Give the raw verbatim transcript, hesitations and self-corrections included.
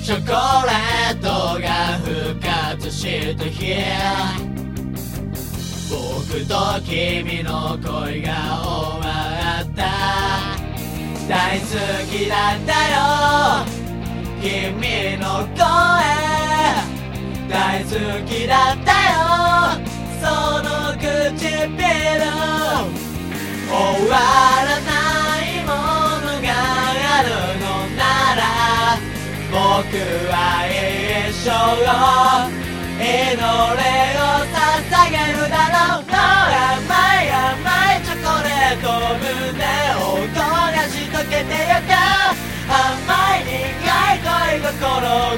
チョコレートが復活した日、僕と君の恋が終わった。大好きだったよ君の声、大好きだったよその唇。終わらないものがあるのなら、僕は一生祈りを捧げるだろう。甘い甘いチョコレート、胸を焦がし溶けてゆく。甘い苦い恋心